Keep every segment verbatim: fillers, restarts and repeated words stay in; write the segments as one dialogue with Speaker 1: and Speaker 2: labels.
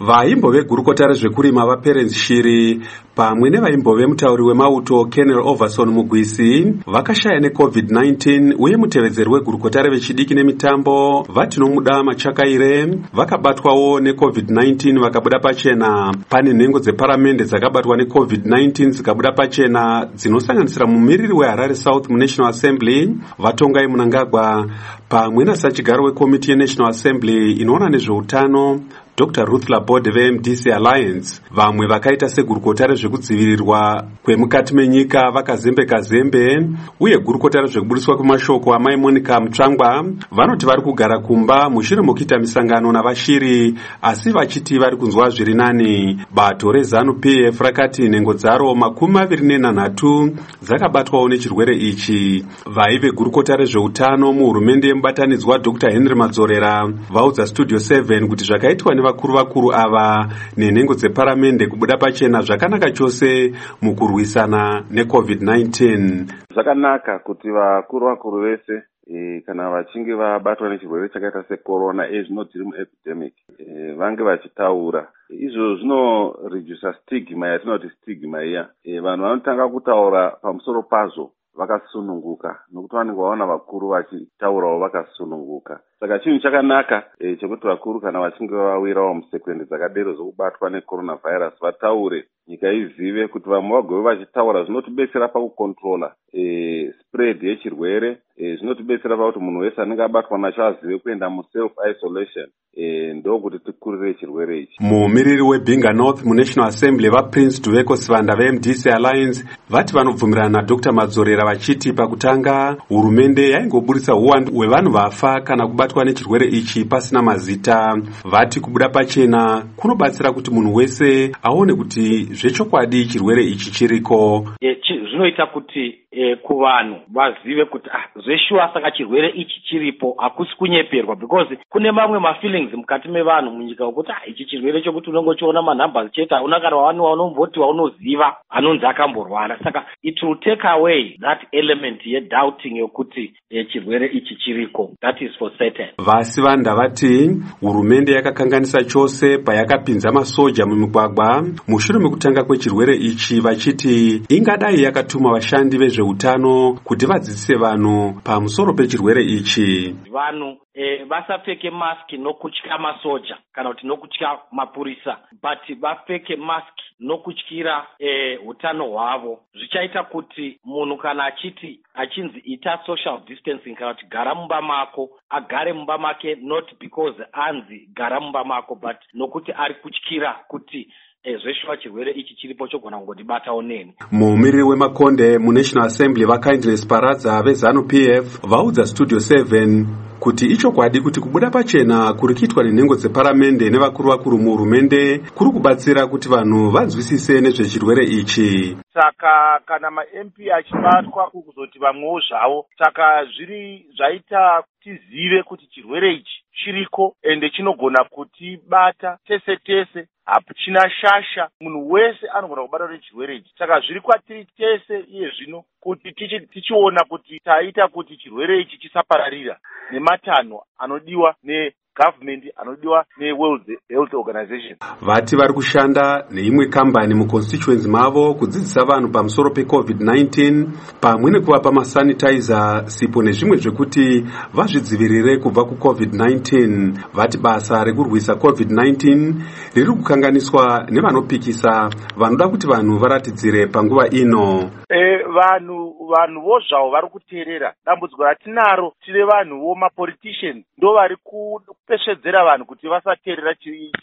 Speaker 1: Vaimbove gurukota rezvekurima vaPerence Shiri pamwe nevaimbove mutauri wemauto Colonel Overson Mugwisi vakashaya neCovid nineteen uye mutevedzeri wegurukota revechidiki nemitambo Vatinomuda Machakaire vakabatwawo neCovid nineteen vakabuda pachena. Pane nhengo dzeparamende dzakabatwa neCovid nineteen dzikabuda pachena dzinosanganisira mumiriri weHarare South muNational Assembly Vatongai Munangagwa pamwe nasachigaro wekomiti yeNational Assembly inoona nezveutano Doctor Ruth Laborde veM D C Alliance. Vamwe vakaita segurukota rezvekudzivirirwa kwemukati menyika vakazembeka zembe uye gurukota rezvekubudiswa kwemashoko amai Monica Mutsvangwa vanoti vari kugara kumba mushure mokuita misangano navashiri asi vachiti vari kunzwa zviri nani. Bato reZANU P F rakati nhengo dzaro makumi maviri nenhanhatu dzakabatwawo nechirwere ichi. Vaive gurukota rezveutano muhurumende yemubatanidzwa Doctor Henry Madzorera vaudza Studio seven kuti zvakaitwa nevakuru vakuru ava nenhengo dzeparamende kubuda pachena zvakanaka chose mukurwisana neCovid nineteen.
Speaker 2: Zvakanaka kuti vakuru vakuru vese e, kana vachinge vabatwa nechirwere chakaita secorona ezvinoti epidemic e, vange vachitaura. Izvo zvinoredusa stigma yatinoti stigma iya. E, vanhu vanotanga kutaura pamusoro pazvo vakasununguka nokuti vanenge vaona vakuru vachitaurawo vakasununguka. Saka chinhu chakanaka e, chekuti vakuru kana vachinge vawirawo musekwende dzakadero zokubatwa necoronavirus vataure, nyika izive kuti vamwe vagove vachitaura zvinotibetsera pakukontrola e, spread yechirwere. E, zvinotibetsera pakuti munhu wese anenge abatwa nacho azive kuenda muself isolation e, ndokuti tikurire chirwere ichi.
Speaker 1: Mumiriri weBinga North muNational Assembly vaPrince Duveko Sivanda veM D C Alliance vati vanobvumirana naDoctor Madzorera vachiti pakutanga hurumende yaingoburitsa uwandu hwevanhu vafa kana kubatwa nechirwere ichi pasina mazita. Vati kubuda pachena kunobatsira kuti munhu wese aone kuti zvechokwadi chirwere ichi chiriko.
Speaker 3: Zvinoita kuti e, kuvanhu vazive kuti ah, zveshuwa saka chirwere ichi chiripo, hakusi kunyeperwa, because kune mamwe mafeelings mukati mevanhu munyika ukuthi ah, ichi chirwere chokuti unongochiona manhumbers chete hauna kana wawaniwa unomboti waunoziva anonzi akamborwara. Saka it will take away that element yedoubting yokuti e, chirwere ichi chiriko. That is for certain.
Speaker 1: Vasivanda vati hurumende yakakanganisa chose payakapinza masoja mumigwagwa mushure mekutanga kwechirwere ichi vachiti ingadai yakatuma vashandi vezveutano kuti vadzidzise vanhu pamusoro pechirwere ichi.
Speaker 3: Vanhu e, vasapfeke mask nokutya masoja kana kuti nokutya mapurisa, but vapfeke mask nokutyira e, utano hwavo. Zvichaita kuti munhu kana achiti achinzi ita social distancing kana kuti gara mumba mako, agare mumba make not because anzi gara mumba mako, but nokuti ari kutyira kuti zveshuwa chirwere ichi chiripo chogona kungodibatawo neni.
Speaker 1: Mumiriri wemakonde muNational Assembly vaKindness Paradza veZANU P F vaudza Studio seven kuti ichokwadi kuti kubuda pachena kuri kuitwa nenhengo dzeparamende nevakuru vakuru muhurumende kuri kubatsira kuti vanhu vanzwisise nezvechirwere ichi.
Speaker 4: Saka kana maM P achibatwa kuzoti vamwewo zvavo, saka zviri zvaita tizive kuti chirwere ichi chiriko ende chinogona kutibata tese tese. Hapachina shasha, munhu wese anogona kubatwa nechirwere ichi. Saka zviri kwatiri tese iye zvino kuti tichiona kuti taita kuti chirwere ichi chisapararira nematanho anodiwa ne government anodiwa neWorld Health Organization.
Speaker 1: Vati vari kushanda neimwe kambani muconstituency mavo kudzidzisa vanhu pamusoro peCovid nineteen pamwe nekuvapa masanitizer, sipo nezvimwe zvekuti vazvidzivirire kubva kuCovid nineteen. Vati basa rekurwisa COVID nineteen riri kukanganiswa nevanopikisa vanoda kuti vanhu varatidzire panguva ino.
Speaker 4: E, vanhu vanhuvo zvavo vari kuteerera dambudziko ratinaro tine vanhuvo mapolitician ndo vari kupesvedzera vanhu kuti vasateerera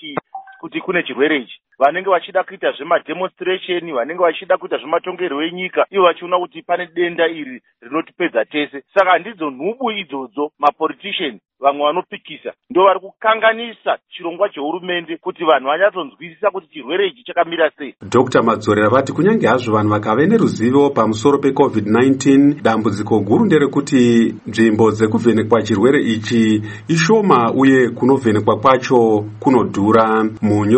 Speaker 4: kuti kune chirwere ichi. Vanenge vachida kuita zvemademonstration, vanenge vachida kuita zvematongerwo enyika, ivo vachiona kuti pane denda iri rinotipedza tese. Saka ndidzo nhubu idzodzo mapolitician vamwe vanopikisa ndo vari kukanganisa chirongwa chehurumende kuti vanhu vanyatsonzwisisa kuti chirwere ichi chakamira sei.
Speaker 1: Doctor Madzorera vati kunyange hazvo vanhu vakave neruzivo pamusoro peCovid nineteen, dambudziko guru nderekuti nzvimbo dzekuvhenekwa chirwere ichi ishoma uye kunovhenekwa kwacho kunodhura. Munyo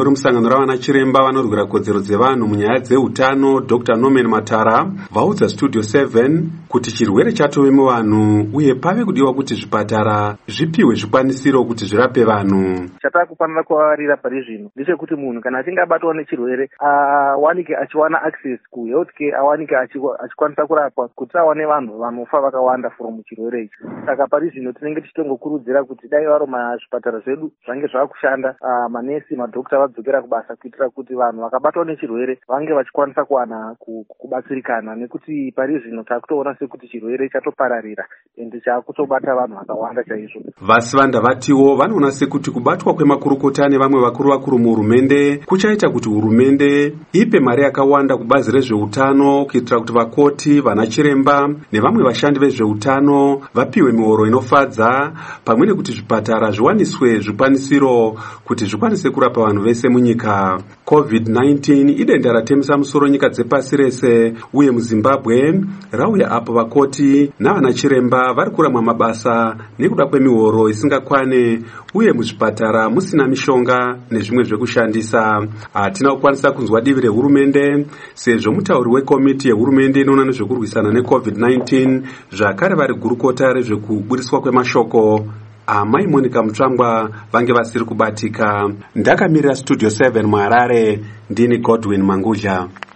Speaker 1: munyori musangano ravana chiremba vanorwira kodzero dzevanhu munyaya dzeutano Dr Norman Matara vaudza Studio seven kuti chirwere chatove muvanhu uye pave kudiwa kuti zvipatara zvipiwe zvikwanisiro kuti zvirape vanhu.
Speaker 5: Chatakufanira kuvavarira pari zvino ndechekuti munhu kana achinge abatwa nechirwere awanike achiwana access ku healthcare, awanike achikwanisa kurapwa kuti awane vanhu vanofa vakawanda from chirwere ichi. Saka pari zvino tinenge tichitongokurudzira kuti dai varo mazvipatara zvedu zvange zvakushanda, manesi madhokta vadzokera kubasa kuitira kuti vanhu vakabatwa nechirwere vange vachikwanisa kuwana kubatsirikana, nekuti pari zvino takutoona sekuti chirwere chatopararira ende chakutobata vanhu vakawanda chaizvo.
Speaker 1: Vasivanda vatiwo vanoona sekuti kubatwa kwemakurukota nevamwe vakuru vakuru muhurumende kuchaita kuti hurumende ipe mari yakawanda kubazi rezveutano kuitira kuti vakoti, vana chiremba nevamwe vashandi vezveutano vapiwe mihoro inofadza, pamwe nekuti zvipatara zviwaniswe zvikwanisiro kuti zvikwanise kurapa vanhu vese munyika. covid nineteen idenda ratemesa musoro nyika dzepasi rese, uye muZimbabwe rauya apo vakoti navana chiremba vari kuramwa mabasa nekuda kwemihoro isingakwane uye muzvipatara musina mishonga nezvimwe zvekushandisa. Hatina kukwanisa kunzwa divi rehurumende sezvo mutauri wekomiti yehurumende inoona nezvekurwisana necovid nineteen zvakare vari gurukota rezvekubudiswa kwemashoko amai Monica Mutsvangwa vange vasiri kubatika. Ndakamirira Studio seven muHarare, ndini Godwin Manguja.